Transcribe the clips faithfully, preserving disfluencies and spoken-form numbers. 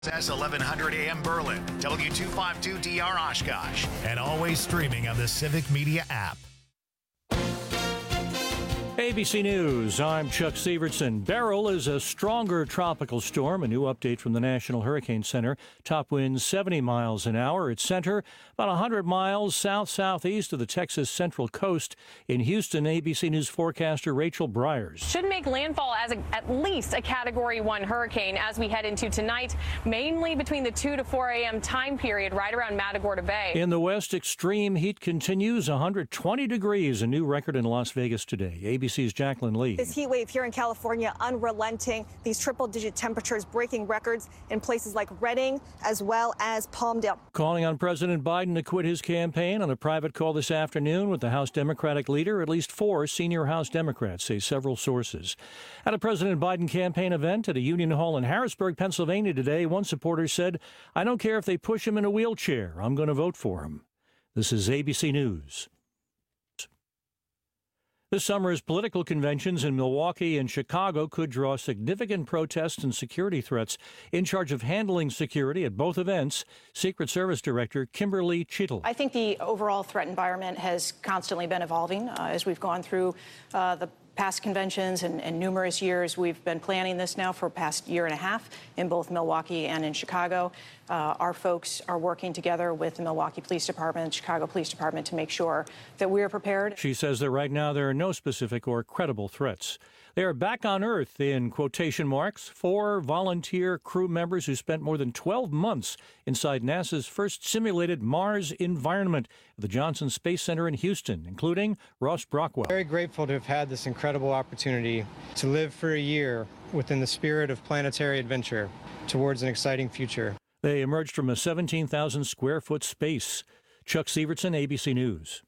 S eleven hundred A M Berlin, W two fifty-two D R Oshkosh, and always streaming on the Civic Media app. A B C News, I'm Chuck Sievertson. Beryl is a stronger tropical storm. A new update from the National Hurricane Center. Top winds seventy miles an hour. Its center about one hundred miles south-southeast of the Texas Central Coast. In Houston, A B C News forecaster Rachel Bryars. Should make landfall as a, at least a Category one hurricane as we head into tonight, mainly between the two to four a.m. time period right around Matagorda Bay. In the west, extreme heat continues. one hundred twenty degrees, a new record in Las Vegas today. A B C's Jacqueline Lee. This heat wave here in California unrelenting. These triple-digit temperatures breaking records in places like Redding as well as Palmdale. Calling on President Biden to quit his campaign on a private call this afternoon with the House Democratic leader. At least four senior House Democrats, say several sources. At a President Biden campaign event at a Union Hall in Harrisburg, Pennsylvania today, one supporter said, "I don't care if they push him in a wheelchair. I'm going to vote for him." This is A B C News. This summer's political conventions in Milwaukee and Chicago could draw significant protests and security threats. In charge of handling security at both events, Secret Service Director Kimberly Cheadle. I think the overall threat environment has constantly been evolving uh, as we've gone through uh, the past conventions and, and numerous years. We've been planning this now for past year and a half in both Milwaukee and in Chicago. Uh, our folks are working together with the Milwaukee Police Department, Chicago Police Department to make sure that we are prepared. She says that right now there are no specific or credible threats. They are back on Earth, in quotation marks, four volunteer crew members who spent more than twelve months inside NASA's first simulated Mars environment at the Johnson Space Center in Houston, including Ross Brockwell. Very grateful to have had this incredible opportunity to live for a year within the spirit of planetary adventure towards an exciting future. They emerged from a seventeen thousand square foot space. Chuck Sievertson, A B C News.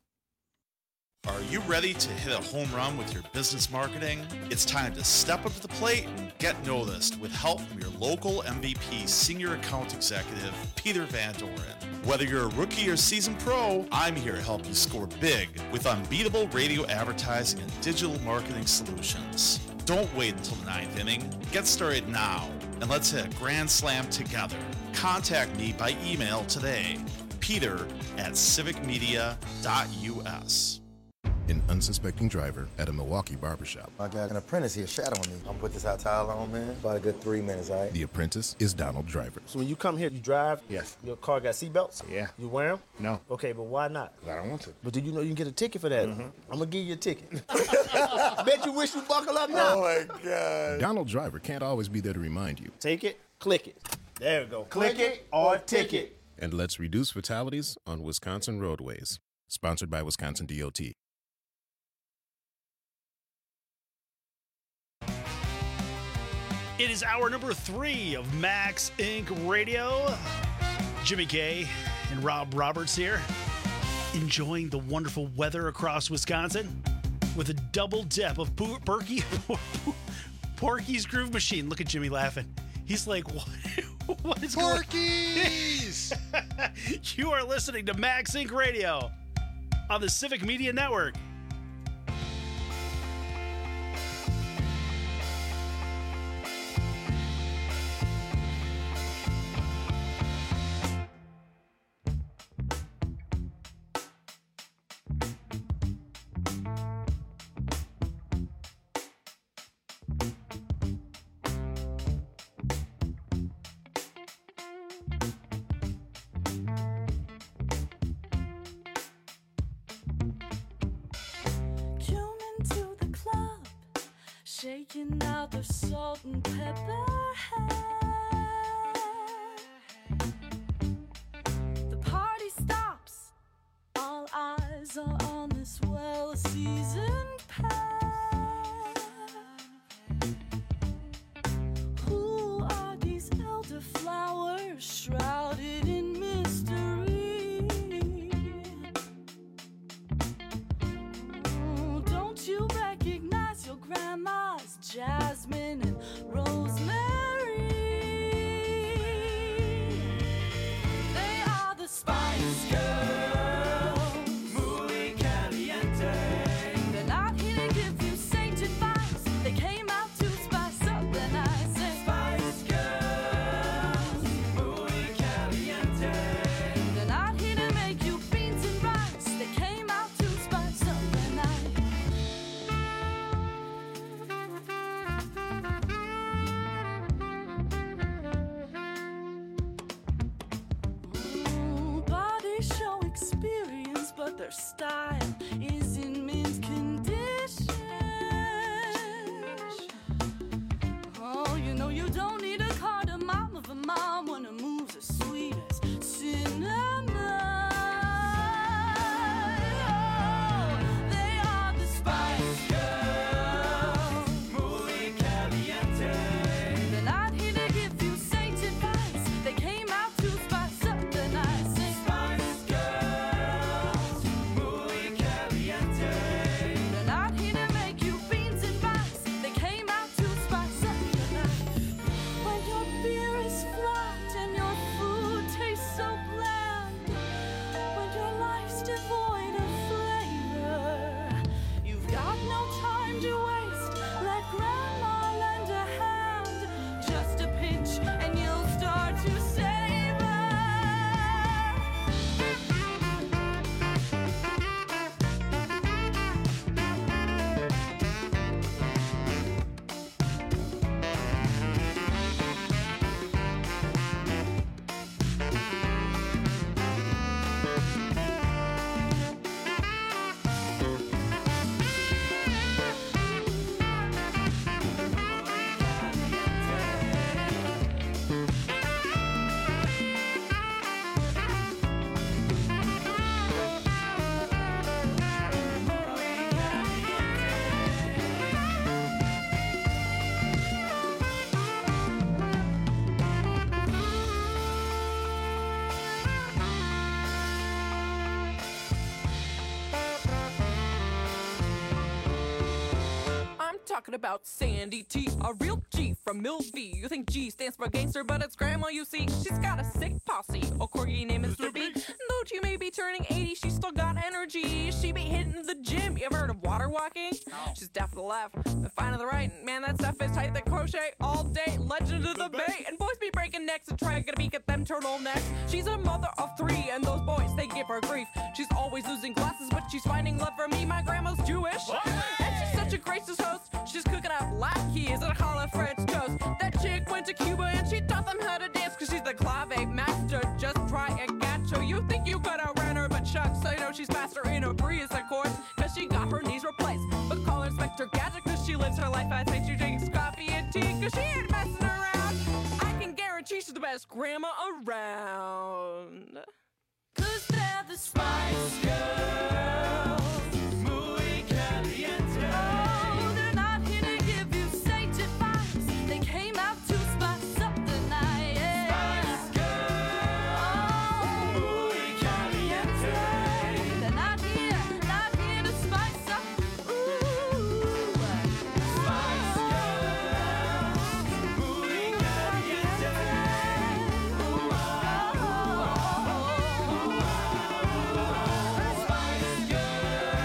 Are you ready to hit a home run with your business marketing? It's time to step up to the plate and get noticed with help from your local M V P Senior Account Executive, Peter Van Doren. Whether you're a rookie or seasoned pro, I'm here to help you score big with unbeatable radio advertising and digital marketing solutions. Don't wait until the ninth inning. Get started now, and let's hit a grand slam together. Contact me by email today, peter at civic media dot u s. An unsuspecting driver at a Milwaukee barbershop. I got an apprentice here shadowing me. I'm gonna put this hot towel on, man. About a good three minutes, all right? The apprentice is Donald Driver. So when you come here, you drive? Yes. Your car got seatbelts? Yeah. You wear them? No. Okay, but why not? I don't want to. But do you know you can get a ticket for that? Mm-hmm. I'm gonna give you a ticket. I bet you wish you buckle up now. Oh my God. Donald Driver can't always be there to remind you. Take it, click it. There we go. Click, click it or ticket. And let's reduce fatalities on Wisconsin roadways. Sponsored by Wisconsin D O T. It is hour number three of Max Incorporated. Radio. Jimmy K and Rob Roberts here, enjoying the wonderful weather across Wisconsin with a double dip of Porky, Porky's Groove Machine. Look at Jimmy laughing. He's like, what, what is Porky's? going on? You are listening to Max Incorporated Radio on the Civic Media Network. Shaking out the salt and pepper hair. The party stops. All eyes are on this well-seasoned pair. Who are these elderflowers shrouded in mystery? Oh, don't you recognize your grandma's jasmine and rosemary? They are the Spice Girls, muy caliente. They're not here to give you sage advice. They came out to spice up the night. Say Spice Girls, their style is in mint condition. Oh, you know you don't need a cardamom of a mom when her moves as sweet as cinnamon. Oh, they are the Spice Girls, muy caliente. They're not here to give you saint advice. They came out to spice up the night. Say Spice Girls, muy caliente. They're not here to make you beans and rice. They came out to spice up the night. When your beer is flat and your food tastes so bland, when your life's devoid of flavor, you've got no time to waste. Let grandma lend a hand, just a pinch and you'll start to savor. I'm talking about Sandy T, a real G from Mill V. You think G stands for gangster, but it's grandma, you see. She's got a sick posse, a corgi named Mister B. Though she may be turning eighty, she's still got energy. She be hitting the gym. You ever heard of water walking? She's deaf to the left, and fine to the right. Man, that stuff is tight. They crochet all day. Legend of the Bay. And boys be breaking necks and trying to beak at them turtlenecks. She's a mother of three, and those boys, they give her grief. She's always losing glasses, but she's finding love for me. My grandma's Jewish. And she's such a gracious host. She's cooking up latkes and a hollow French toast. That chick went to Cuba and she taught them how to dance, cause she's the clave master. Just try a gacho. You think you could outrun her, but shucks, I know she's faster in her Prius, of course, cause she got her knees replaced. But call her Inspector Gadget, cause she lives her life. I think she drinks coffee and tea, cause she ain't messing around. I can guarantee she's the best grandma around. Cause they're the Spice Girls, muy caliente. Oh, they're not here to give you saint advice. They came out to spice up the night. Spice Girls, muy caliente. They're not here, not here to spice up. Ooh, Spice Girls, muy caliente. Ooh, oh, oh, oh, oh.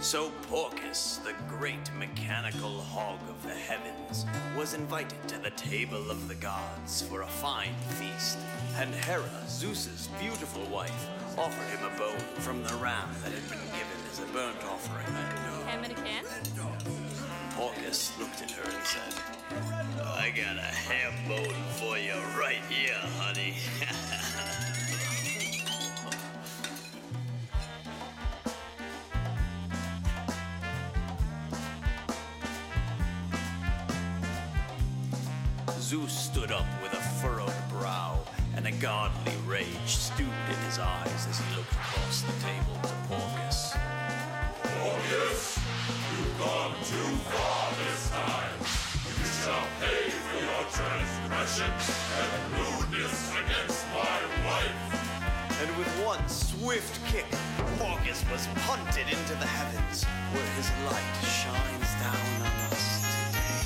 So Porcus, the great mechanical hog of the heavens, was invited to the table of the gods for a fine feast, and Hera, Zeus's beautiful wife, offered him a bone from the ram that had been given as a burnt offering that noon. Ham in a can? Porcus looked at her and said, I got a ham bone for you right here, honey. Zeus stood up with a furrowed brow, and a godly rage stewed in his eyes as he looked across the table to Porcus. Porcus, you've gone too far this time. You shall pay for your transgression and rudeness against my wife. And with one swift kick, Porcus was punted into the heavens, where his light shines down on us today.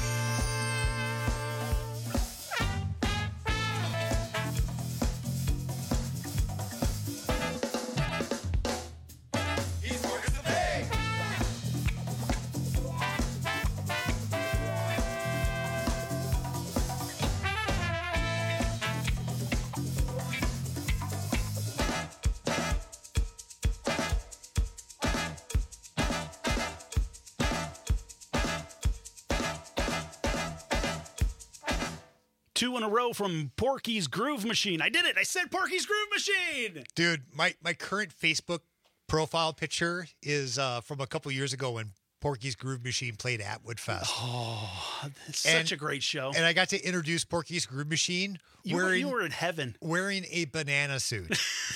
Two in a row from Porky's Groove Machine. I did it. I said Porky's Groove Machine. Dude, my, my current Facebook profile picture is uh, from a couple years ago when Porky's Groove Machine played Atwood Fest. Oh, that's such a great show. And I got to introduce Porky's Groove Machine You, were, wearing, you were in heaven. wearing a banana suit.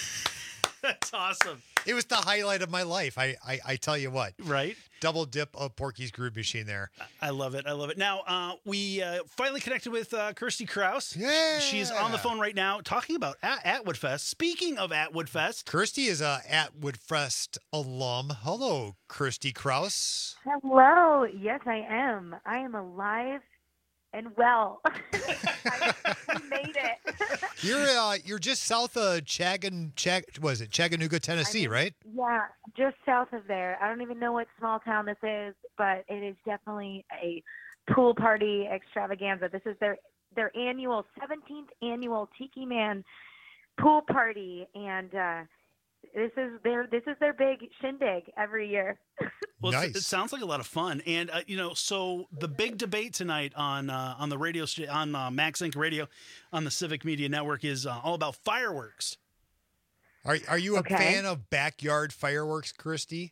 That's awesome. It was the highlight of my life. I, I, I tell you what. Right? Double dip of Porky's Groove Machine there. I love it. I love it. Now, uh, we uh, finally connected with uh, Kirsty Kraus. Yeah. She's on the phone right now talking about At- Atwood Fest. Speaking of Atwood Fest. Kirsty is a Atwood Fest alum. Hello, Kirsty Kraus. Hello. Yes, I am. I am alive and well. I, I made it. You're uh, you're just south of Chagan, Chag, was it Chattanooga, Tennessee, I'm, right? Yeah, just south of there. I don't even know what small town this is, but it is definitely a pool party extravaganza. This is their their annual seventeenth annual Tiki Man pool party, and uh, this is their this is their big shindig every year. Well, nice. It sounds like a lot of fun, and uh, you know, so the big debate tonight on uh, on the radio st- on uh, Max Inc Radio on the Civic Media Network is uh, all about fireworks. Are are you a Okay. fan of backyard fireworks, Kirsty?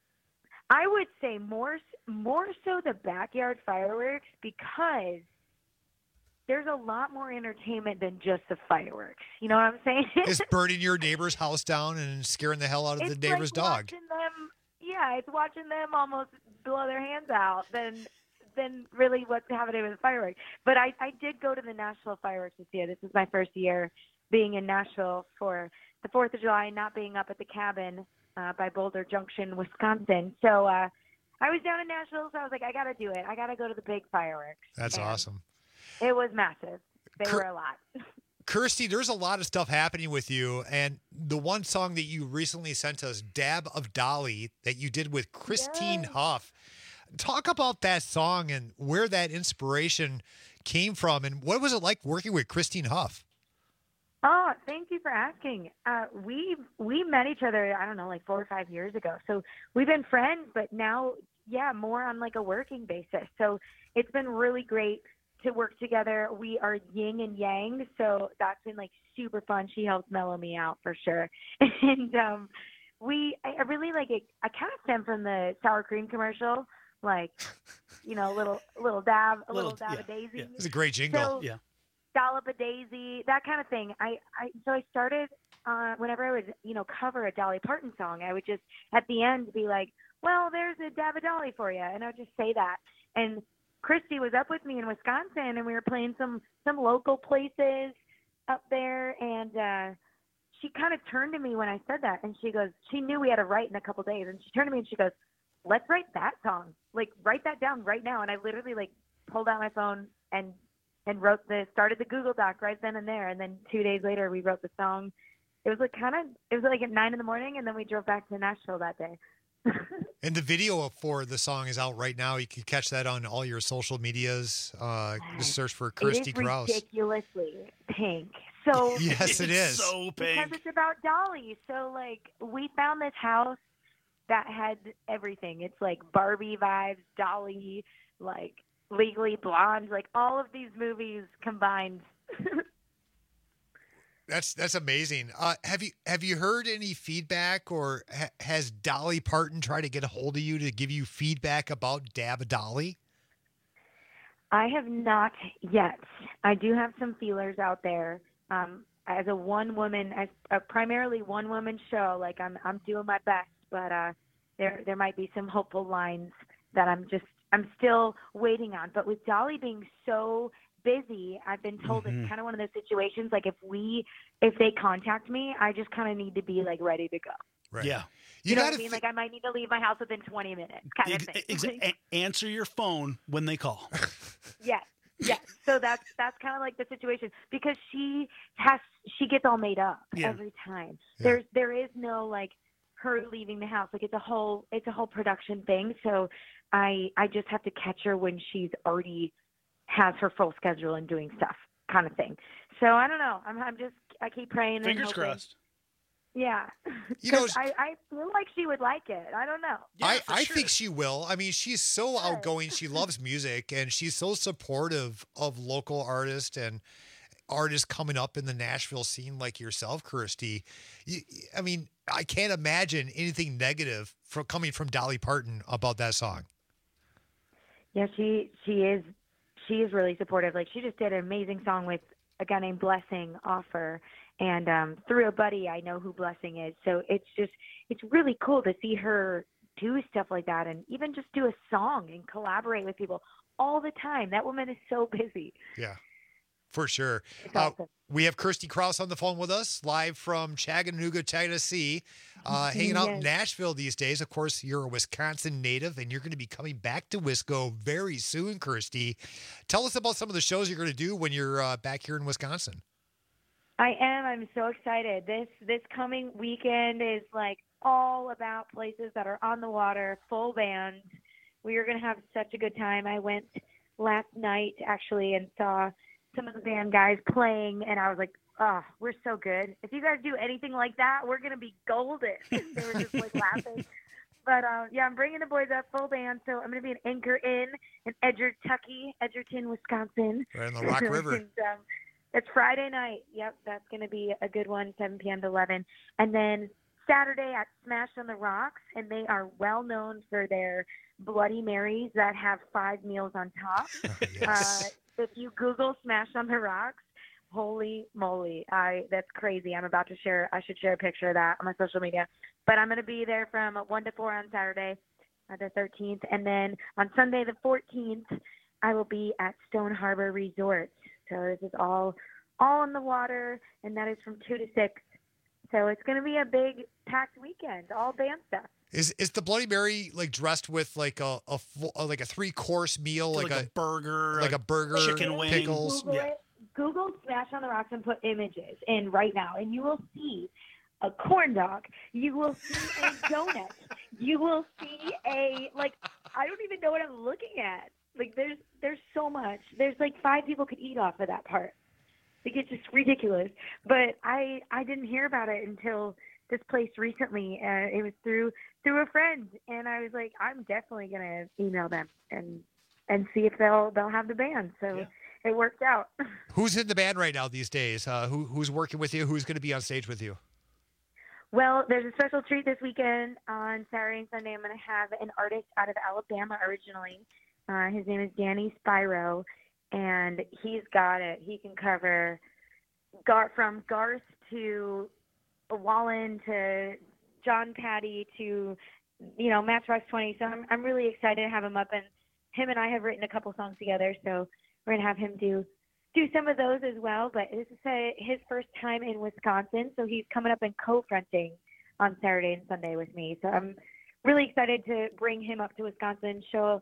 I would say more more so the backyard fireworks, because there's a lot more entertainment than just the fireworks. You know what I'm saying? Is burning your neighbor's house down and scaring the hell out of It's the neighbor's like dog. watching them, yeah, it's watching them almost blow their hands out than than really what's happening with the fireworks. But I, I did go to the Nashville fireworks this year. This is my first year being in Nashville for the fourth of July, not being up at the cabin uh, by Boulder Junction, Wisconsin. So uh, I was down in Nashville, so I was like, I got to do it. I got to go to the big fireworks. That's And awesome. It was massive. They Kir- were a lot. Kirsty, there's a lot of stuff happening with you, and the one song that you recently sent us, Dab of Dolly, that you did with Christine Huff. Talk about that song and where that inspiration came from, and what was it like working with Christine Huff? Oh, thank you for asking. Uh, we we met each other, I don't know, like four or five years ago. So we've been friends, but now, yeah, more on like a working basis. So it's been really great to work together. We are yin and yang, so that's been like super fun. She helps mellow me out for sure. And um, we, I I really like it. I kind of stem from the sour cream commercial, like, you know, a little little dab, a little, Little- dab yeah, of daisy. yeah. It's a great jingle. So, Yeah. Dollop a daisy, that kind of thing. I, I so I started uh, whenever I would, you know, cover a Dolly Parton song, I would just at the end be like, well, there's a dab of Dolly for you, and I would just say that. And Christy was up with me in Wisconsin, and we were playing some some local places up there, and uh, she kind of turned to me when I said that, and she goes, she knew we had to write in a couple days, and she turned to me and she goes, let's write that song, like write that down right now. And I literally like pulled out my phone and and wrote the started the Google Doc right then and there, and then two days later we wrote the song. It was like kind of it was like at nine in the morning, and then we drove back to Nashville that day. And the video for the song is out right now. You can catch that on all your social medias. Uh, just search for Christy It is Krause. ridiculously pink. So Yes, it is. So because pink. it's about Dolly. So like we found this house that had everything. It's like Barbie vibes, Dolly, like Legally Blonde, like all of these movies combined. That's that's amazing. Uh, have you have you heard any feedback, or ha- has Dolly Parton tried to get a hold of you to give you feedback about Dab Dolly? I have not yet. I do have some feelers out there. Um, as a one woman, as a primarily one woman show, like I'm I'm doing my best, but uh, there there might be some hopeful lines that I'm just I'm still waiting on. But with Dolly being so busy, I've been told Mhm. it's kind of one of those situations. Like if we if they contact me, I just kind of need to be like ready to go. Right. Yeah. You, You know gotta what I mean? thi- Like I might need to leave my house within twenty minutes, kind Ex- of thing. ex- a- answer your phone when they call. Yes, yes. So that's that's kind of like the situation because she has she gets all made up Yeah. every time. Yeah. There's there is no like her leaving the house. Like it's a whole it's a whole production thing. So I I just have to catch her when she's already has her full schedule and doing stuff, kind of thing. So I don't know. I'm I'm just I keep praying and Fingers hoping. crossed. Yeah, You know, 'Cause I I feel like she would like it. I don't know. I, for I sure. think she will. I mean, she's so outgoing. She loves music, and she's so supportive of local artists and artists coming up in the Nashville scene like yourself, Christy. You, I mean, I can't imagine anything negative from coming from Dolly Parton about that song. Yeah, she she is she is really supportive. Like she just did an amazing song with a guy named Blessing Offer, and um, through a buddy I know who Blessing is. So it's just it's really cool to see her do stuff like that, and even just do a song and collaborate with people all the time. That woman is so busy. Yeah, for sure. It's Uh, awesome. we have Christy Krause on the phone with us, live from Chattanooga, Tennessee, uh, hanging out in Yes. Nashville these days. Of course, you're a Wisconsin native, and you're going to be coming back to Wisco very soon, Christy. Tell us about some of the shows you're going to do when you're uh, back here in Wisconsin. I am. I'm so excited. This this coming weekend is like all about places that are on the water, full band. We are going to have such a good time. I went last night actually and saw some of the band guys playing, and I was like, "Oh, we're so good. If you guys do anything like that, we're going to be golden." They were just like laughing. But uh, yeah, I'm bringing the boys up full band, so I'm going to be an Anchor Inn in Edgertucky, Edgerton, Wisconsin. Right on the Rock River. And, um, it's Friday night. Yep, that's going to be a good one, seven p.m. to eleven. And then Saturday at Smash on the Rocks, and they are well known for their Bloody Marys that have five meals on top. Yes. Uh, if you Google Smash on the Rocks, holy moly, I that's crazy. I'm about to share. I should share a picture of that on my social media. But I'm going to be there from one to four on Saturday, uh, the thirteenth, and then on Sunday the fourteenth, I will be at Stone Harbor Resort. So this is all all on the water, and that is from two to six. So it's going to be a big packed weekend, all band stuff. Is is the Bloody Mary like dressed with like a, a full, uh, like a three course meal, Like, like, a, burger, like a burger, chicken wing. pickles? Google Yeah. it. Google Smash on the Rocks and put images in right now, and you will see a corn dog. You will see a donut. You will see a like. I don't even know what I'm looking at. Like there's there's so much. There's like five people could eat off of that part. Like it's just ridiculous. But I I didn't hear about it until this place recently. Uh, it was through through a friend, and I was like, I'm definitely gonna email them and and see if they'll they'll have the band. So Yeah. it worked out. Who's in the band right now these days? Uh, who who's working with you? Who's going to be on stage with you? Well, there's a special treat this weekend on Saturday and Sunday. I'm going to have an artist out of Alabama originally. Uh, his name is Danny Spyro, and he's got it. He can cover Gar- from Garth to Wallen to John Patty to, you know, Matchbox twenty. So I'm I'm really excited to have him up, and him and I have written a couple songs together. So we're gonna have him do do some of those as well. But this is uh his first time in Wisconsin, so he's coming up and co-fronting on Saturday and Sunday with me. So I'm really excited to bring him up to Wisconsin, show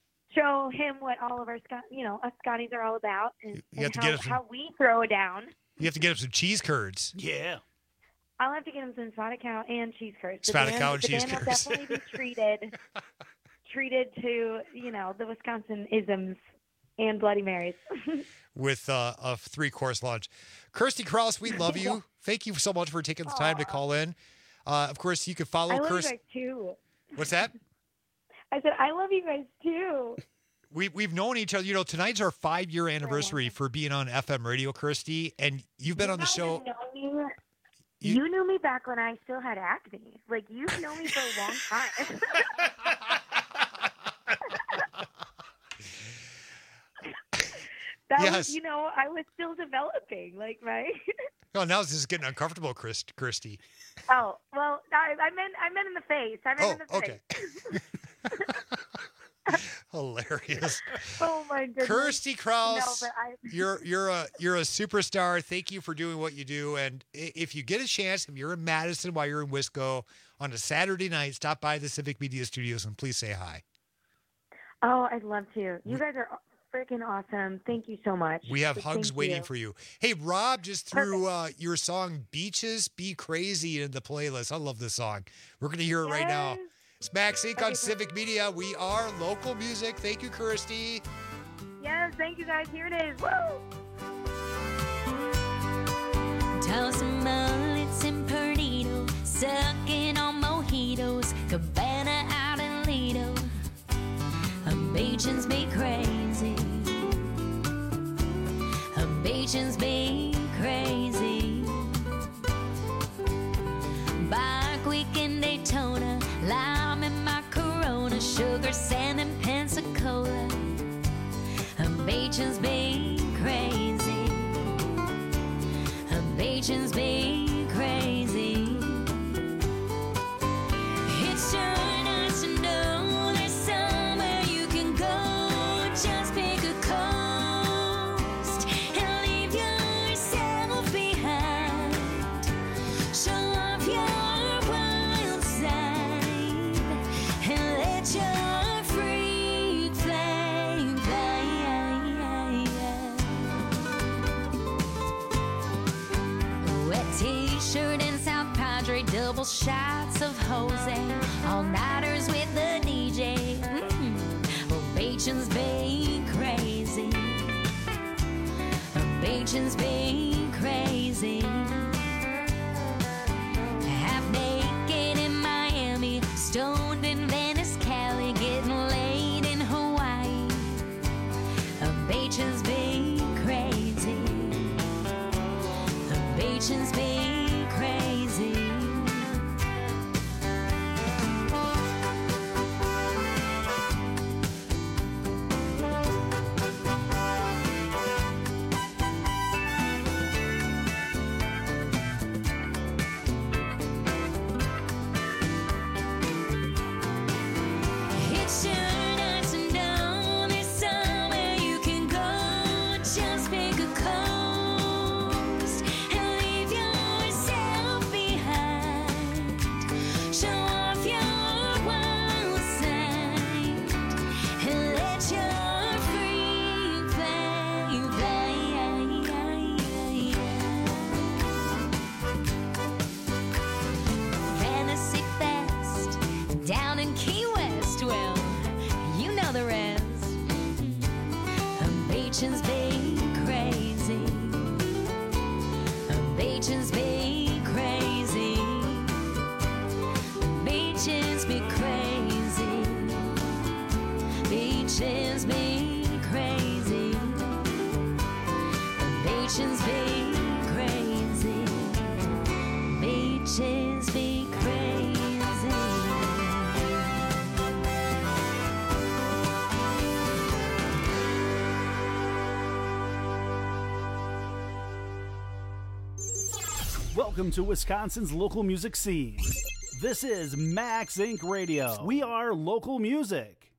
show him what all of our Scot, you know, us Scotties are all about, and, You have and to how, get us some- how we throw it down. You have to get him some cheese curds. Yeah. I'll have to get him some spotted cow and cheese curds. The Spotted band- cow and the cheese band will curds. definitely be treated, treated to, you know, the Wisconsin isms and Bloody Marys. with uh, a three-course lunch. Kirsty Kraus, we love you. Thank you so much for taking the time to call in. Uh, of course, you can follow I love Kirsty. you guys too. What's that? I said I love you guys too. We, we've known each other. You know, tonight's our five-year anniversary for being on F M radio, Kirsty, and you've been on the show. You, know me, you knew me back when I still had acne. Like, you've known me for a long time. That Yes. was, you know, I was still developing, like, right? Oh, now this is getting uncomfortable, Chris, Kirsty. Oh, well, I, I meant I meant in the face. I meant in the Oh, face. okay. Hilarious. Oh my goodness. Kirsty Kraus, No, but I- you're you're a you're a superstar. Thank you for doing what you do. And i- if you get a chance, if you're in Madison while you're in Wisco on a Saturday night, stop by the Civic Media Studios and please say hi. Oh, I'd love to. You guys are freaking awesome. Thank you so much. We have So hugs thank waiting you. for you. Hey, Rob just threw uh, your song Beaches Be Crazy in the playlist. I love this song. We're going to hear it right now. It's Max Inc on Civic Media. We are local music. Thank you, Kirsty. Yes, thank you guys. Here it is. Woo! Toss mullets and Perdido, sucking on mojitos, Cabana out in Lido. Beaches be crazy. Beaches be crazy. Bike week in Daytona, lime in my Corona, sugar, sand, and Pensacola. Beaches be crazy. Beaches be crazy. It's sure nice to know there's somewhere you can go. Just pick a coast and leave yourself behind. Show off your wild side and let your freak flame fly. Wet t-shirt and South Padre, double shots of Jose, all-nighters with the D J. Mm. Well, Beachin's be crazy. Beachin's be crazy. Half naked in Miami, stoned in Venice, Cali, getting laid in Hawaii. Beachin's be crazy. Beachin's be crazy. It's sure nice to know there's somewhere you can go. Just pick a coast and leave yourself behind. Show off your wild side and let your freak flame fly. Fantasy Fest down in Key West. Well, you know the rest. Beachin's be crazy. Beachin's be crazy. Beaches be crazy. Beaches be crazy. Beaches be crazy. Beaches be crazy. Welcome to Wisconsin's local music scene. This is Max Incorporated. Radio. We are local music.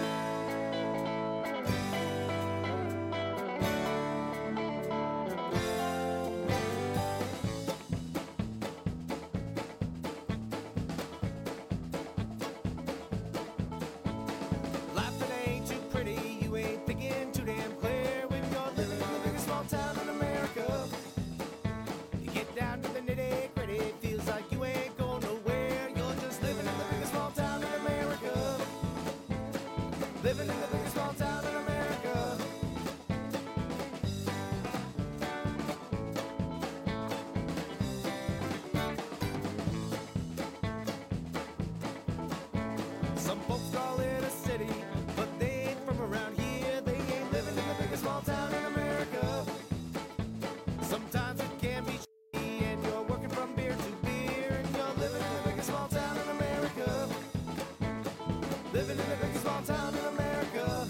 Life it ain't too pretty, you ain't thinking too damn clear when you're living in the biggest small town in America. You get down to the nitty gritty, feel living in the biggest small town in America. Some folks call it a city, but they ain't from around here. They ain't living in the biggest small town in America. Sometimes it can be shitty, and you're working from beer to beer, and you're living in the biggest small town in America. Living in the biggest small town in America.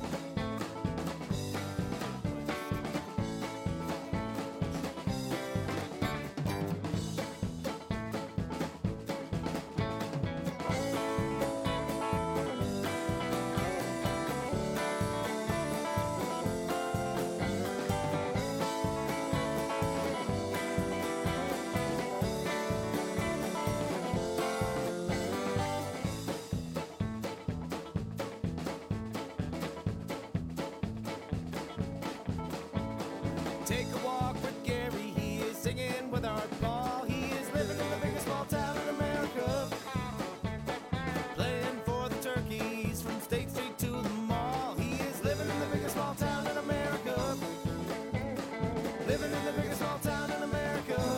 Take a walk with Gary, he is singing with our Paul. He is living in the biggest small town in America. Playing for the turkeys from State Street to the mall. He is living in the biggest small town in America. Living in the biggest small town in America.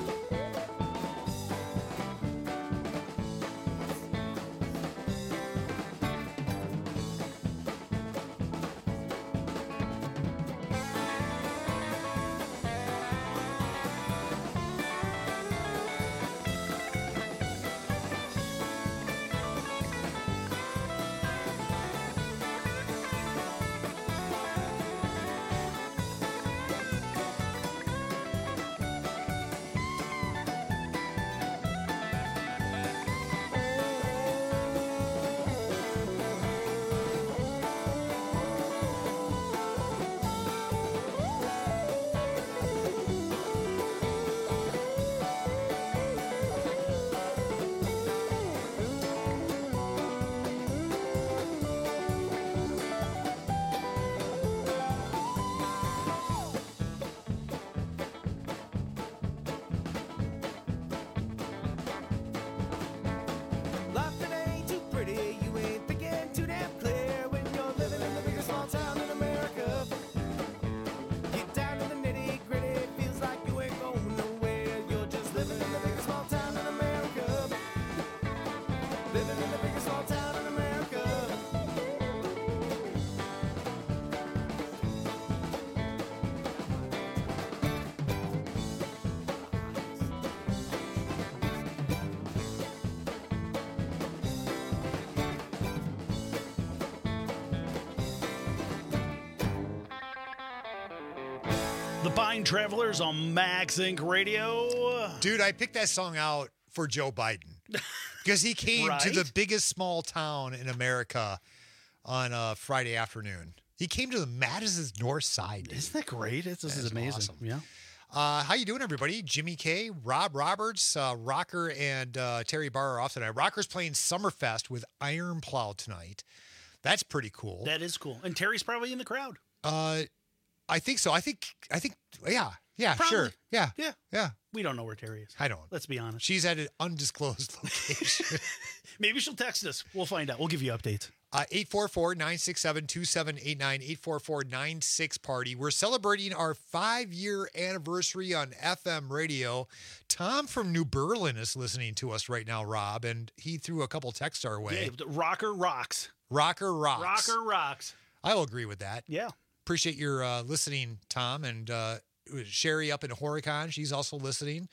Life that ain't too pretty, you ain't thinking too damn clear when you're living in the biggest small town in America. Get down to the nitty gritty, feels like you ain't going nowhere. You're just living in the biggest small town in America. Living in the biggest small town in America. The Pine Travelers on Max Inc Radio. Dude, I picked that song out for Joe Biden because he came to the Right? biggest small town in America on a Friday afternoon. He came to the Madison's North Side. Isn't that great? This That is is amazing. awesome. Yeah. Uh, how you doing, everybody? Jimmy K, Rob Roberts, uh, Rocker, and uh, Terry Barr are off tonight. Rocker's playing Summerfest with Iron Plow tonight. That's pretty cool. That is cool. And Terry's probably in the crowd. Uh, I think so. I think. I think. Yeah. Yeah. Probably. Sure. Yeah. Yeah. Yeah. We don't know where Terry is. I don't. Let's be honest. She's at an undisclosed location. Maybe she'll text us. We'll find out. We'll give you updates. Uh, eight four four, nine six seven, two seven eight nine, eight four four, nine six party. We're celebrating our five-year anniversary on F M radio. Tom from New Berlin is listening to us right now, Rob, and he threw a couple texts our way. Yeah, Rocker rocks. Rocker rocks. Rocker rocks. I'll agree with that. Yeah. Appreciate your uh, listening, Tom, and uh, Sherry up in Horicon. She's also listening.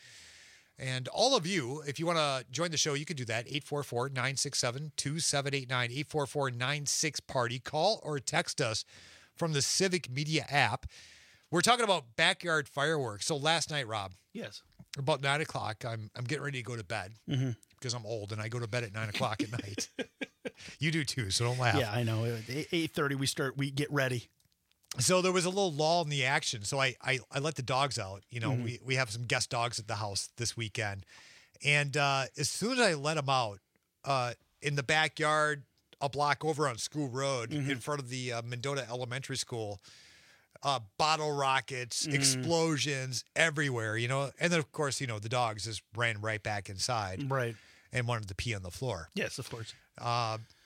And all of you, if you want to join the show, you can do that. eight four four, nine six seven, two seven eight nine, eight four four, nine six party. Call or text us from the Civic Media app. We're talking about backyard fireworks. So last night, Rob. Yes. About nine o'clock, I'm I'm getting ready to go to bed Mhm. because I'm old and I go to bed at nine o'clock at night. You do too, so don't laugh. Yeah, I know. eight thirty, we start, we get ready. So there was a little lull in the action. So I I, I let the dogs out. You know, Mhm. we, we have some guest dogs at the house this weekend. And uh, as soon as I let them out uh, in the backyard, a block over on School Road in front of the uh, Mendota Elementary School, uh, bottle rockets, Mhm. explosions everywhere, you know. And then, of course, you know, the dogs just ran right back inside. Right. And wanted to pee on the floor. Yes, of course. Uh,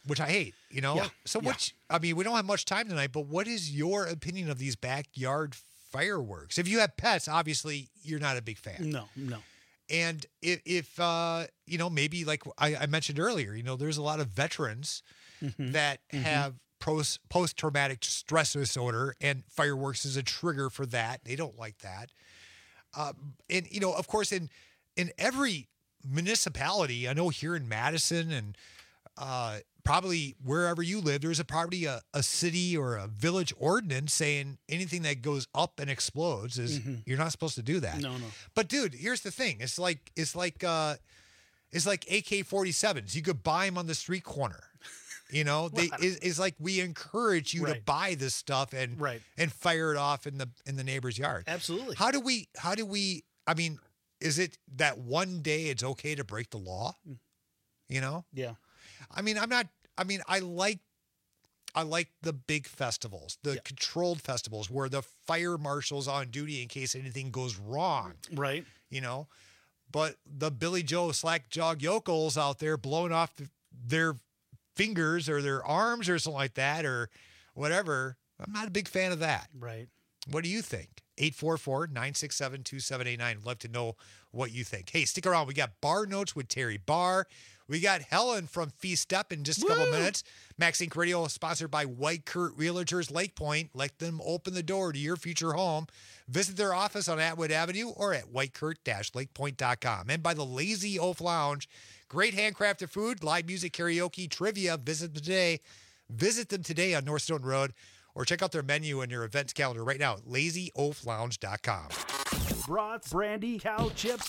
which I hate, you know? Yeah, So yeah. what, I mean, we don't have much time tonight, but what is your opinion of these backyard fireworks? If you have pets, obviously you're not a big fan. No, no. And if, if uh, you know, maybe like I, I mentioned earlier, you know, there's a lot of veterans Mhm. that Mhm. have pros, post-traumatic stress disorder, and fireworks is a trigger for that. They don't like that. Um, and, you know, of course, in in every municipality, I know here in Madison and uh, probably wherever you live, there's a probably a, a city or a village ordinance saying anything that goes up and explodes is Mhm. you're not supposed to do that. No, no. But dude, here's the thing. It's like it's like uh, it's like A K forty-sevens. You could buy them on the street corner. You know, they Right. is is like we encourage you to Right. buy this stuff and Right. and fire it off in the in the neighbor's yard. Absolutely. How do we how do we I mean, is it that one day it's okay to break the law? You know? Yeah. I mean, I'm not I mean, I like I like the big festivals, the controlled festivals where the fire marshal's on duty in case anything goes wrong. Right. You know? But the Billy Joe slack jog yokels out there blowing off th- their fingers or their arms or something like that or whatever, I'm not a big fan of that. Right. What do you think? eight four four, nine six seven, two seven eight nine. Love to know what you think. Hey, stick around. We got Bar Notes with Terry Barr. We got Helen from Feast Up in just a couple minutes. Max Inc Radio sponsored by White Kurt Realtors Lake Point. Let them open the door to your future home. Visit their office on Atwood Avenue or at white kurt dash lake point dot com. And by the Lazy Oaf Lounge. Great handcrafted food, live music, karaoke, trivia. Visit them today. Visit them today on North Stone Road or check out their menu and their events calendar right now at lazy oaf lounge dot com. Brats, brandy, cow chips,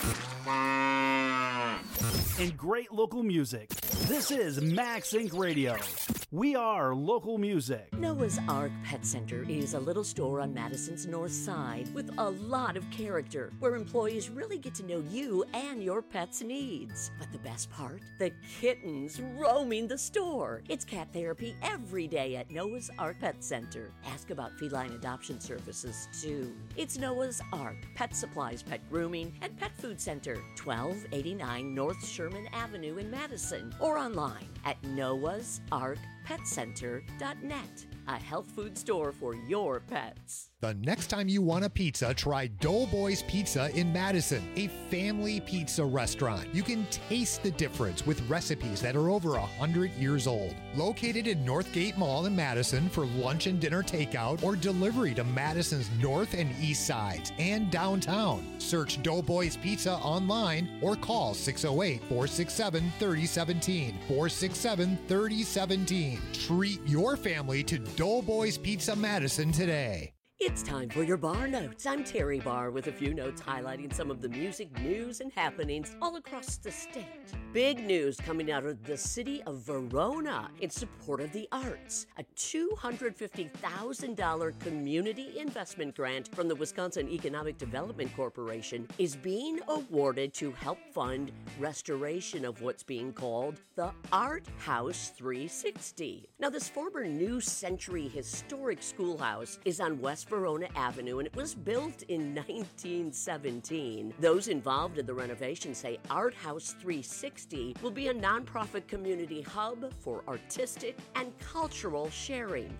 and great local music. This is Max Inc Radio. We are local music. Noah's Ark Pet Center is a little store on Madison's north side with a lot of character, where employees really get to know you and your pet's needs. But the best part? The kittens roaming the store. It's cat therapy every day at Noah's Ark Pet Center. Ask about feline adoption services, too. It's Noah's Ark Pet Supplies, Pet Grooming, and Pet Food Center, twelve eighty-nine North Sherman Avenue in Madison, or online at noahs ark pet center dot net. A health food store for your pets. The next time you want a pizza, try Doughboys Pizza in Madison, a family pizza restaurant. You can taste the difference with recipes that are over one hundred years old. Located in Northgate Mall in Madison for lunch and dinner takeout or delivery to Madison's north and east sides and downtown. Search Doughboys Pizza online or call six oh eight, four six seven, three oh one seven, four six seven, three oh one seven. Treat your family to Doughboys Pizza Madison today. It's time for your Bar Notes. I'm Terry Barr with a few notes highlighting some of the music news and happenings all across the state. Big news coming out of the city of Verona in support of the arts. A two hundred fifty thousand dollars community investment grant from the Wisconsin Economic Development Corporation is being awarded to help fund restoration of what's being called the Art House three sixty. Now, this former New Century historic schoolhouse is on West Verona Avenue, and it was built in nineteen seventeen. Those involved in the renovation say Art House three sixty will be a nonprofit community hub for artistic and cultural sharing.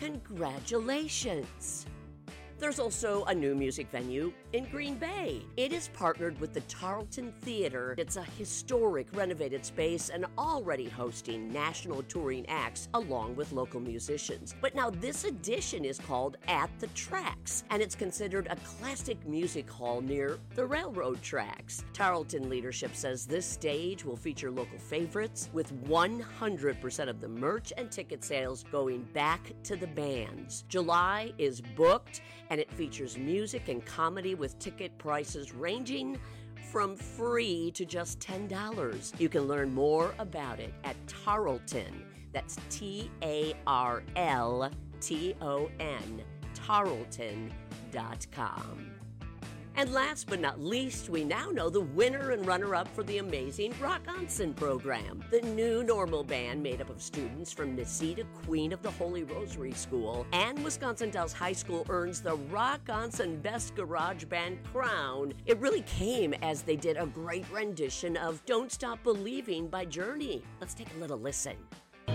Congratulations! There's also a new music venue in Green Bay. It is partnered with the Tarleton Theater. It's a historic renovated space and already hosting national touring acts along with local musicians. But now this edition is called At the Tracks, and it's considered a classic music hall near the railroad tracks. Tarleton leadership says this stage will feature local favorites with one hundred percent of the merch and ticket sales going back to the bands. July is booked, and it features music and comedy with ticket prices ranging from free to just ten dollars. You can learn more about it at Tarleton. That's T A R L T O N, tarleton dot com. And last but not least, we now know the winner and runner-up for the amazing Rock Onsen program. The new normal band made up of students from Nisita Queen of the Holy Rosary School and Wisconsin Dells High School earns the Rock Onsen Best Garage Band crown. It really came as they did a great rendition of Don't Stop Believing by Journey. Let's take a little listen.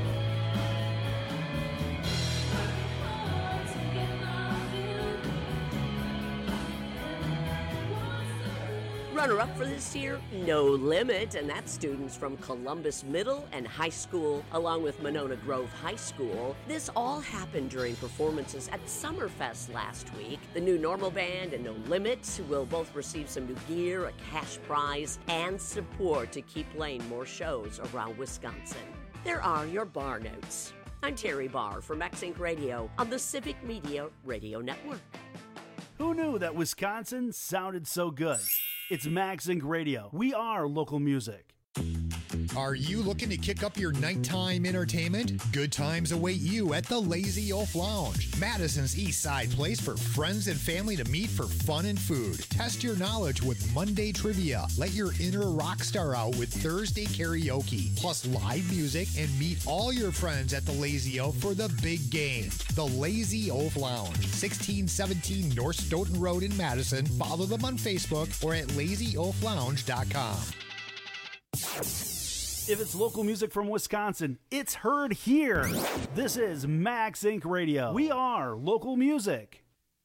Runner-up for this year, No Limit, and that's students from Columbus Middle and High School, along with Monona Grove High School. This all happened during performances at Summerfest last week. The New Normal Band and No Limit will both receive some new gear, a cash prize, and support to keep playing more shows around Wisconsin. There are your bar notes. I'm Terry Barr from Max Inc Radio on the Civic Media Radio Network. Who knew that Wisconsin sounded so good? It's Max Inc Radio. We are local music. Are you looking to kick up your nighttime entertainment? Good times await you at the Lazy Oaf Lounge, Madison's East Side place for friends and family to meet for fun and food. Test your knowledge with Monday trivia. Let your inner rock star out with Thursday karaoke, plus live music, and meet all your friends at the Lazy Oaf for the big game. The Lazy Oaf Lounge, sixteen seventeen North Stoughton Road in Madison. Follow them on Facebook or at lazy oaf lounge dot com. If it's local music from Wisconsin, it's heard here. This is Max Inc Radio. We are local music.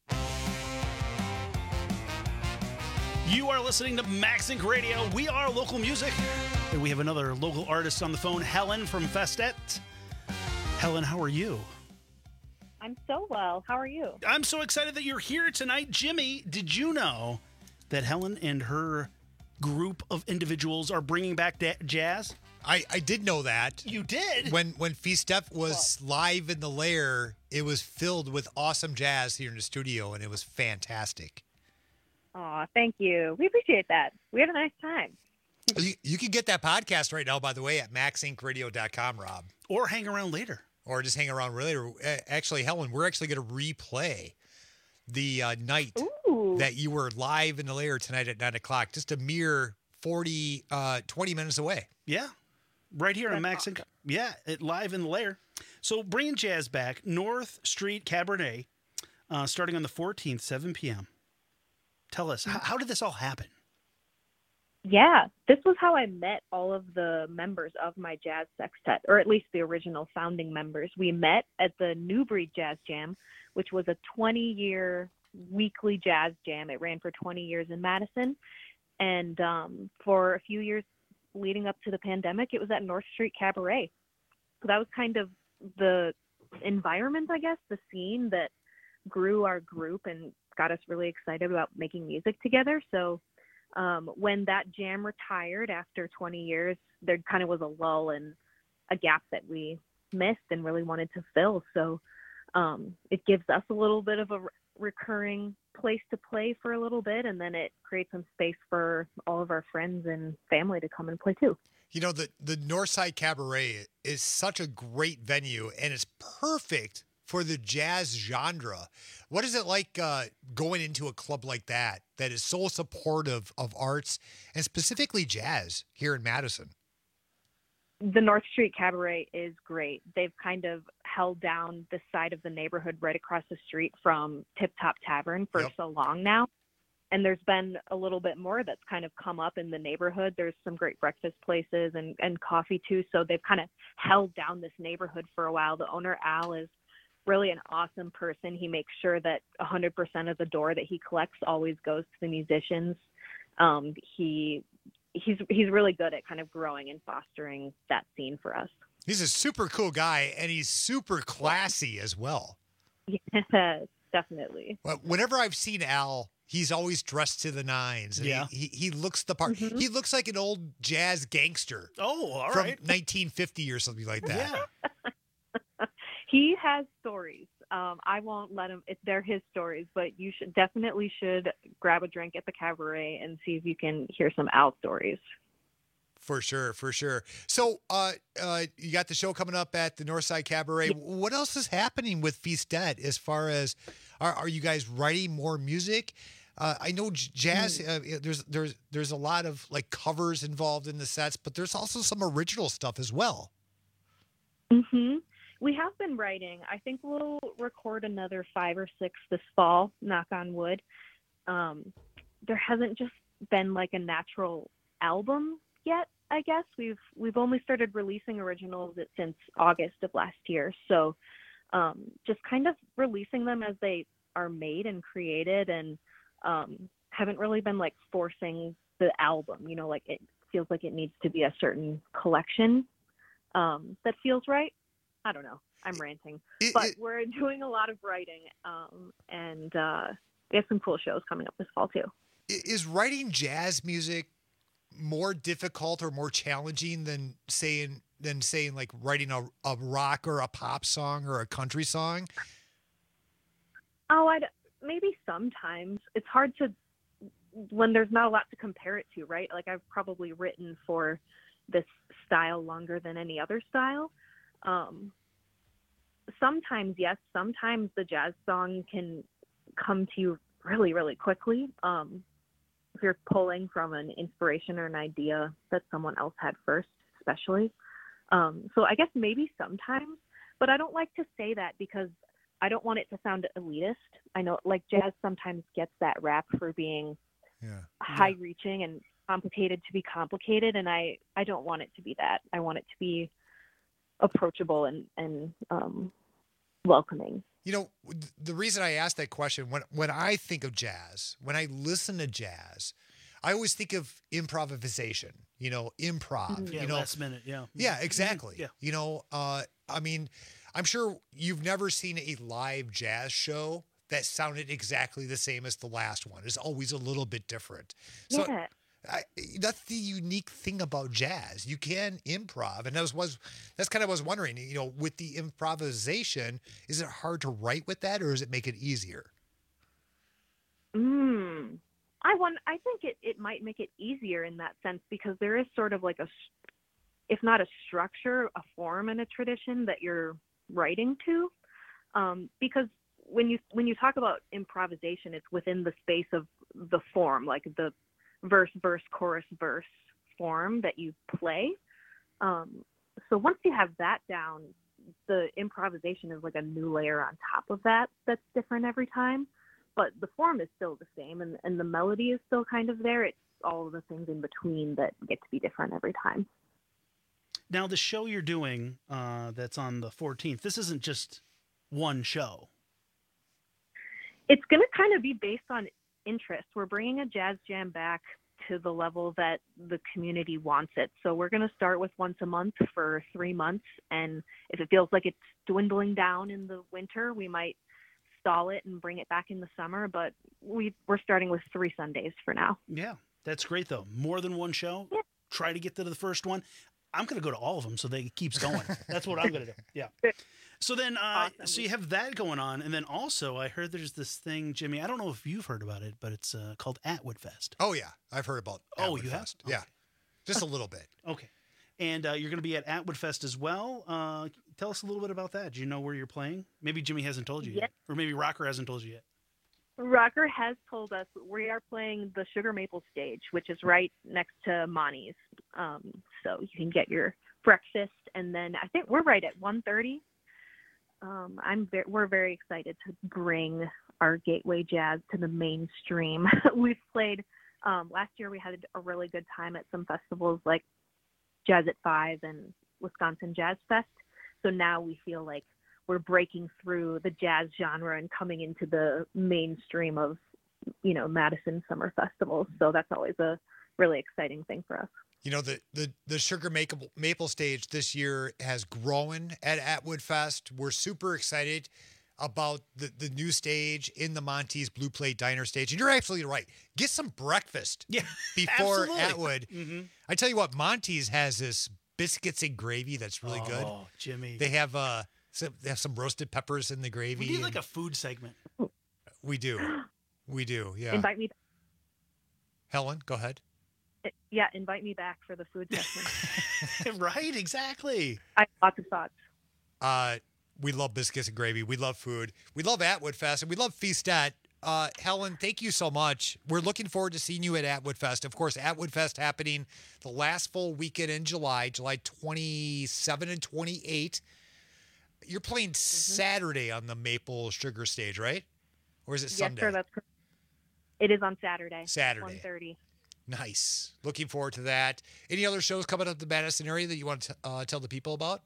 You are listening to Max Inc Radio. We are local music. And we have another local artist on the phone, Helen from Festet. Helen, how are you? I'm so well. How are you? I'm so excited that you're here tonight. Jimmy, did you know that Helen and her group of individuals are bringing back da- jazz? I, I did know that. You did? When when Feastep was live in the lair, it was filled with awesome jazz here in the studio, and it was fantastic. Aw, thank you. We appreciate that. We had a nice time. You, you can get that podcast right now, by the way, at max inc radio dot com, Rob. Or hang around later. Or just hang around later. Actually, Helen, we're actually going to replay the uh, night Ooh. that you were live in the lair tonight at nine o'clock, just a mere forty, uh, twenty minutes away. Yeah. Right here on Max Inc. Yeah, it live in the lair. So bringing jazz back, North Street Cabaret, uh, starting on the fourteenth, seven p.m. Tell us, how, how did this all happen? Yeah, this was how I met all of the members of my jazz sextet, or at least the original founding members. We met at the Newbury Jazz Jam, which was a twenty-year weekly jazz jam. It ran for twenty years in Madison. And um, for a few years leading up to the pandemic, it was at North Street Cabaret. So that was kind of the environment, I guess, the scene that grew our group and got us really excited about making music together. So um, when that jam retired after twenty years, there kind of was a lull and a gap that we missed and really wanted to fill. So um, it gives us a little bit of a re- recurring place to play for a little bit, and then it creates some space for all of our friends and family to come and play too. You know, the, the Northside Cabaret is such a great venue, and it's perfect for the jazz genre. What is it like uh, going into a club like that, that is so supportive of arts, and specifically jazz here in Madison? The North Street Cabaret is great. They've kind of held down the side of the neighborhood right across the street from Tip Top Tavern for Yep. so long now. And there's been a little bit more that's kind of come up in the neighborhood. There's some great breakfast places and, and coffee too. So they've kind of held down this neighborhood for a while. The owner, Al, is really an awesome person. He makes sure that one hundred percent of the door that he collects always goes to the musicians. Um, he he's he's really good at kind of growing and fostering that scene for us. He's a super cool guy, and he's super classy as well. Yes, definitely. Well, whenever I've seen Al, he's always dressed to the nines. And Yeah. He, he, he looks the part. Mm-hmm. He looks like an old jazz gangster Oh, all from right. nineteen fifty or something like that. Yeah. He has stories. Um, I won't let him. It, they're his stories, but you should definitely should grab a drink at the cabaret and see if you can hear some Al stories. For sure, for sure. So, uh, uh, you got the show coming up at the Northside Cabaret. What else is happening with Feastet as far as are, are you guys writing more music? Uh, I know j- jazz. Uh, there's there's there's a lot of like covers involved in the sets, but there's also some original stuff as well. Mm-hmm. We have been writing. I think we'll record another five or six this fall, knock on wood. Um, there hasn't just been like a natural album yet, I guess. We've we've only started releasing originals since August of last year. So um, just kind of releasing them as they are made and created, and um, haven't really been like forcing the album. You know, like it feels like it needs to be a certain collection um, that feels right. I don't know. I'm ranting, It- but it- we're doing a lot of writing, um, and uh, we have some cool shows coming up this fall too. I- Is writing jazz music more difficult or more challenging than saying than saying like writing a, a rock or a pop song or a country song? Oh, I'd maybe sometimes it's hard to when there's not a lot to compare it to, right? Like I've probably written for this style longer than any other style. Um, sometimes, yes, sometimes the jazz song can come to you really, really quickly. Um, if you're pulling from an inspiration or an idea that someone else had first, especially. Um, so I guess maybe sometimes, but I don't like to say that because I don't want it to sound elitist. I know like jazz sometimes gets that rap for being yeah. high reaching and complicated to be complicated. And I, I don't want it to be that. I want it to be approachable and, and um, welcoming. You know, the reason I asked that question, when when I think of jazz, when I listen to jazz, I always think of improvisation, you know, improv. Yeah, you know, last minute, yeah. Yeah, exactly. Yeah. You know, uh, I mean, I'm sure you've never seen a live jazz show that sounded exactly the same as the last one. It's always a little bit different. So Yeah. I, that's the unique thing about jazz. You can improv, and that was, was that's kind of what I was wondering. You know, with the improvisation, is it hard to write with that, or does it make it easier? Mm. I want. I think it, it might make it easier in that sense because there is sort of like a, s- if not a structure, a form and a tradition that you're writing to. Um, because when you when you talk about improvisation, it's within the space of the form, like the verse, verse, chorus, verse form that you play. Um, so once you have that down, the improvisation is like a new layer on top of that that's different every time. But the form is still the same, and, and the melody is still kind of there. It's all of the things in between that get to be different every time. Now, the show you're doing uh, that's on the fourteenth, this isn't just one show. It's going to kind of be based on interest. We're bringing a jazz jam back to the level that the community wants it. So we're going to start with once a month for three months. And if it feels like it's dwindling down in the winter, we might stall it and bring it back in the summer. But we, we're starting with three Sundays for now. Yeah, that's great, though. More than one show. Yeah. Try to get to the first one. I'm going to go to all of them so they it keeps going. That's what I'm going to do. Yeah. So then, uh, Awesome. so you have that going on. And then also, I heard there's this thing, Jimmy, I don't know if you've heard about it, but it's uh, called Atwood Fest. Oh yeah, I've heard about. Oh, Atwood you have? Fest. Yeah, just a little bit. Okay. And uh, you're going to be at Atwood Fest as well. Uh, tell us a little bit about that. Do you know where you're playing? Maybe Jimmy hasn't told you Yes. yet. Or maybe Rocker hasn't told you yet. Rocker has told us we are playing the Sugar Maple stage, which is right next to Monty's. Um, so you can get your breakfast, and then I think we're right at one thirty. Um, I'm ve- we're very excited to bring our gateway jazz to the mainstream. We've played um, last year. We had a really good time at some festivals like Jazz at Five and Wisconsin Jazz Fest. So now we feel like we're breaking through the jazz genre and coming into the mainstream of, you know, Madison summer festivals. So that's always a really exciting thing for us. You know, the the the Sugar Maple Maple stage this year has grown at Atwood Fest. We're super excited about the, the new stage in the Monty's Blue Plate Diner stage. And you're absolutely right. Get some breakfast yeah, before absolutely. Atwood. Mm-hmm. I tell you what, Monty's has this biscuits and gravy that's really oh, good. Oh, Jimmy. They have uh some, they have some roasted peppers in the gravy. We need and- like a food segment. We do. We do. Yeah. Invite me. Helen, go ahead. Yeah, invite me back for the food session. Right, exactly. I have lots of thoughts. Uh, we love biscuits and gravy. We love food. We love Atwood Fest, and we love Feastet. Uh, Helen, thank you so much. We're looking forward to seeing you at Atwood Fest. Of course, Atwood Fest happening the last full weekend in July, July twenty-seventh and twenty-eighth. You're playing Mm-hmm. Saturday on the Maple Sugar stage, right? Or is it Yes, Sunday? sir. That's correct. It is on Saturday. Saturday. one thirty. Nice. Looking forward to that. Any other shows coming up the Madison area that you want to uh, tell the people about?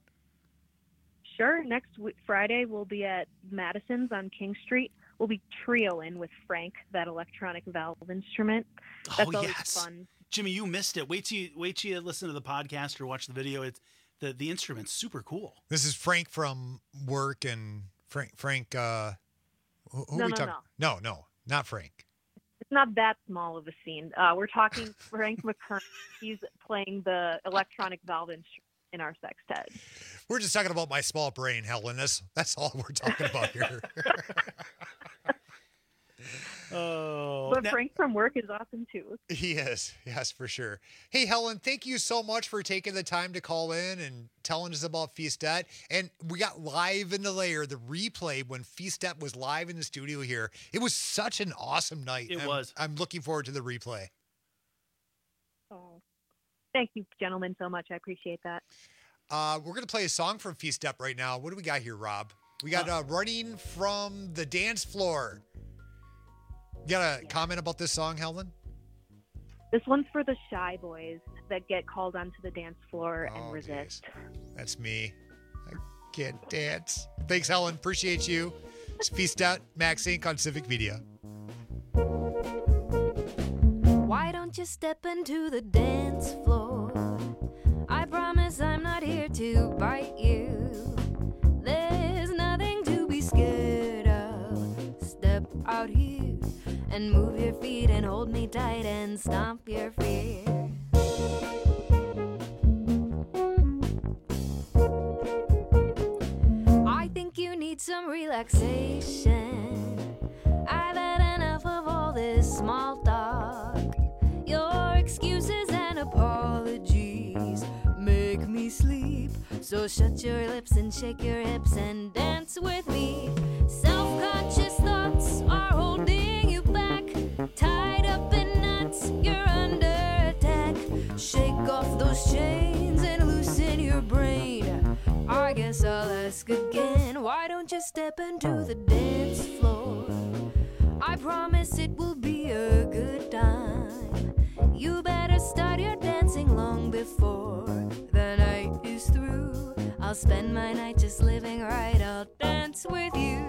Sure. Next w- Friday, we'll be at Madison's on King Street. We'll be trioing with Frank, that electronic valve instrument. That's Oh, always yes. fun Jimmy, you missed it. Wait till you wait till you listen to the podcast or watch the video. It's the the instrument's super cool. This is Frank from work and Frank. Frank. Uh, who, who No, are we no, talking? No, no, not Frank. It's not that small of a scene. Uh, we're talking Frank McKern. He's playing the electronic valve instrument in our sextet. We're just talking about my small brain, Helen. That's that's all we're talking about here. Oh, But Frank from work is awesome too. He is, yes, for sure. Hey, Helen, thank you so much for taking the time to call in and telling us about Feastet. And we got live in the layer, the replay when Feastet was live in the studio here. It was such an awesome night. It I'm, was. I'm looking forward to the replay. Oh, thank you, gentlemen, so much. I appreciate that. Uh, we're going to play a song from Feastet right now. What do we got here, Rob? We got uh, Running from the Dance Floor. You got a comment about this song, Helen? This one's for the shy boys that get called onto the dance floor and Oh, resist. That's me. I can't dance. Thanks, Helen. Appreciate you. It's Feastet, Max Incorporated on Civic Media. Why don't you step into the dance floor? I promise I'm not here to bite you. There's nothing to be scared of. Step out here and move your feet and hold me tight and stomp your fear. I think you need some relaxation. I've had enough of all this small talk. Your excuses and apologies make me sleep. So shut your lips and shake your hips and dance with me. Self-conscious thoughts are holding you back. Tied up in knots, you're under attack. Shake off those chains and loosen your brain. I guess I'll ask again. Why don't you step into the dance floor? I promise it will be a good time. You better start your dancing long before the night is through. I'll spend my night just living right. I'll dance with you.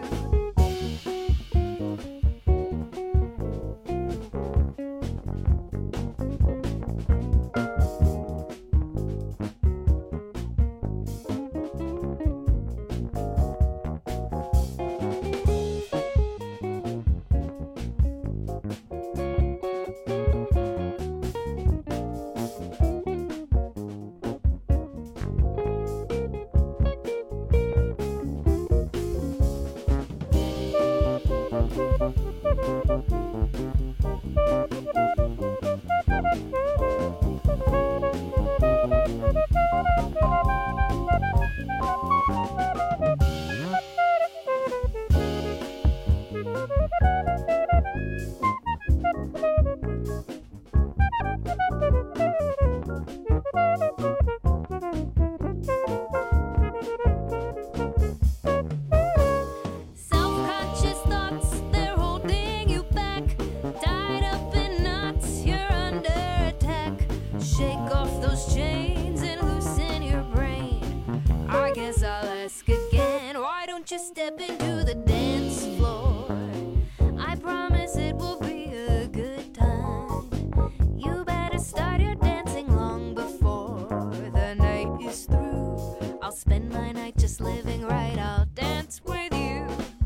Self-conscious thoughts, they're holding you back. Tied up in knots, you're under attack. Shake off those chains and loosen your brain. I guess I'll ask again. Why don't you step into the dance floor? I promise it will be a good time. You better start your dancing long before the night is through. I'll spend my night just living right. I'll dance with you.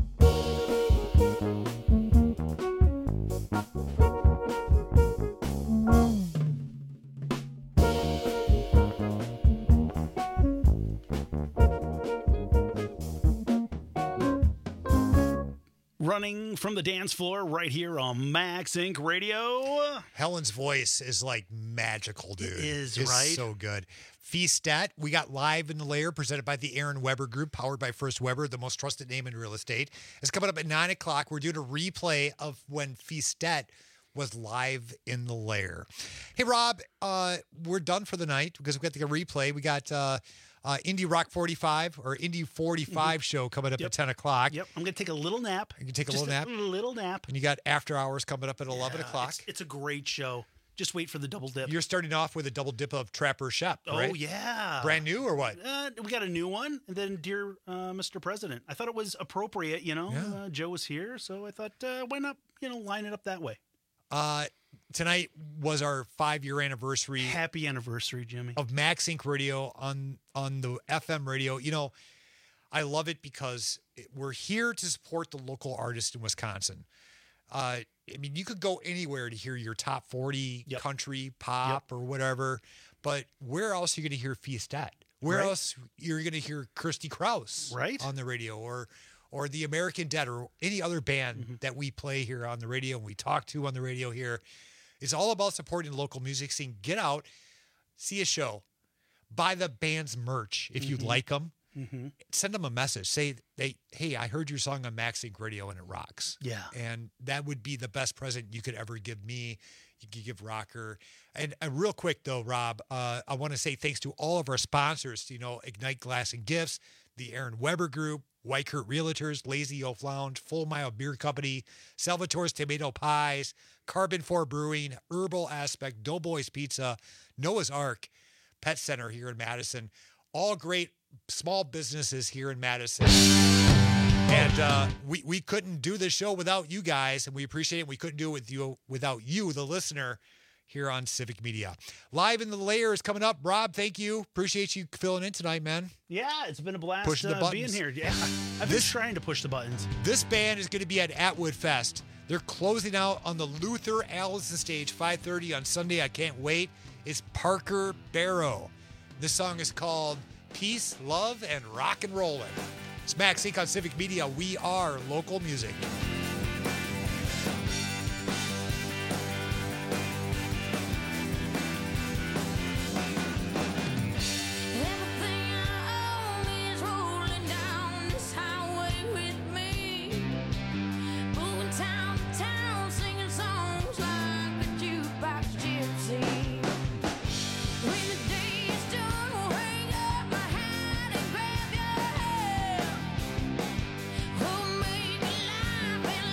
Running from the dance floor right here on Max Incorporated. Radio. Helen's voice is like magical, dude. It is, it's right? so good. Feastet, we got live in the layer, presented by the Aaron Weber Group, powered by First Weber, the most trusted name in real estate. It's coming up at nine o'clock. We're doing a replay of when Feastet was live in the lair. Hey, Rob, uh, we're done for the night because we've got the replay. We got uh, uh, Indie Rock forty-five or Indie forty-five Mhm. show coming up Yep. at ten o'clock. Yep, I'm going to take a little nap. You can take a Just little nap. A little nap. And you got After Hours coming up at eleven Yeah, o'clock. It's, it's a great show. Just wait for the double dip. You're starting off with a double dip of Trapper Shep, Oh, right? yeah. Brand new or what? Uh, we got a new one, and then Dear uh, Mister President. I thought it was appropriate, you know. Yeah. Uh, Joe was here, so I thought, uh, why not, you know, line it up that way? Uh, tonight was our five-year anniversary. Happy anniversary, Jimmy. Of Max Inc Radio on on the F M radio. You know, I love it because we're here to support the local artists in Wisconsin. Uh, I mean, you could go anywhere to hear your top forty Yep. country, pop, or whatever, but where else are you going to hear Fiestet? Where Right. else you're going to hear Kirsty Krause Right. on the radio, or or the American Dead, or any other band Mm-hmm. that we play here on the radio and we talk to on the radio here. It's all about supporting the local music scene. Get out, see a show, buy the band's merch if you Mhm. like them. Mm-hmm. Send them a message. Say, they, hey, I heard your song on Max Inc Radio and it rocks. Yeah. And that would be the best present you could ever give me. You could give Rocker. And, and real quick, though, Rob, uh, I want to say thanks to all of our sponsors, you know, Ignite Glass and Gifts, the Aaron Weber Group, Weichert Realtors, Lazy Oaf Lounge, Full Mile Beer Company, Salvatore's Tomato Pies, Carbon four Brewing, Herbal Aspect, Doughboys Pizza, Noah's Ark, Pet Center here in Madison. All great small businesses here in Madison. And uh, we, we couldn't do this show without you guys, and we appreciate it. We couldn't do it with you without you, the listener, here on Civic Media. Live in the Layer is coming up. Rob, thank you. Appreciate you filling in tonight, man. Yeah, it's been a blast Pushing the uh, being buttons. here. Yeah, I've been trying to push the buttons. This band is going to be at Atwood Fest. They're closing out on the Luther Allison stage, five thirty on Sunday. I can't wait. It's Parker Barrow. This song is called Peace, Love, and Rock and Rollin'. It's Max Inc on Civic Media. We are local music. Everything I own is rolling down this highway with me. Moving town to town, singing songs like a jukebox gypsy. When the day is done, we'll hang up my hat and grab your hand. We'll make life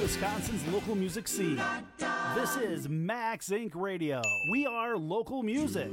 Wisconsin's local music scene. This is Max Incorporated. Radio. We are local music.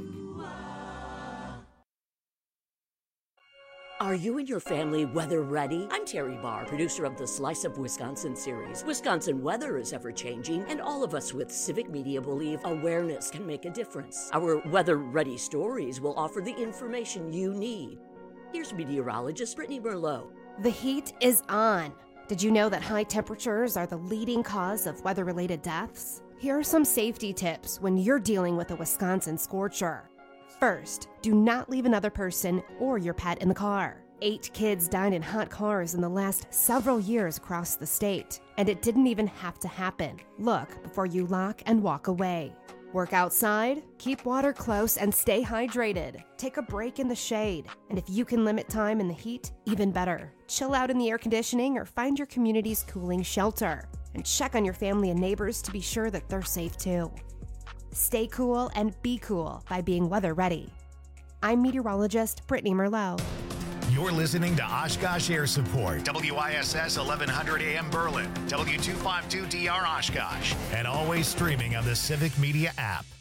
Are you and your family weather ready? I'm Terry Barr, producer of the Slice of Wisconsin series. Wisconsin weather is ever changing, and all of us with civic media believe awareness can make a difference. Our weather ready stories will offer the information you need. Here's meteorologist Brittany Merlot. The heat is on. Did you know that high temperatures are the leading cause of weather-related deaths? Here are some safety tips when you're dealing with a Wisconsin scorcher. First, do not leave another person or your pet in the car. Eight kids died in hot cars in the last several years across the state, and it didn't even have to happen. Look before you lock and walk away. Work outside, keep water close, and stay hydrated. Take a break in the shade, and if you can limit time in the heat, even better. Chill out in the air conditioning or find your community's cooling shelter. And check on your family and neighbors to be sure that they're safe too. Stay cool and be cool by being weather ready. I'm meteorologist Brittany Merlot. You're listening to Oshkosh Air Support, W I S S eleven hundred A M Berlin, W two fifty-two D R Oshkosh, and always streaming on the Civic Media app.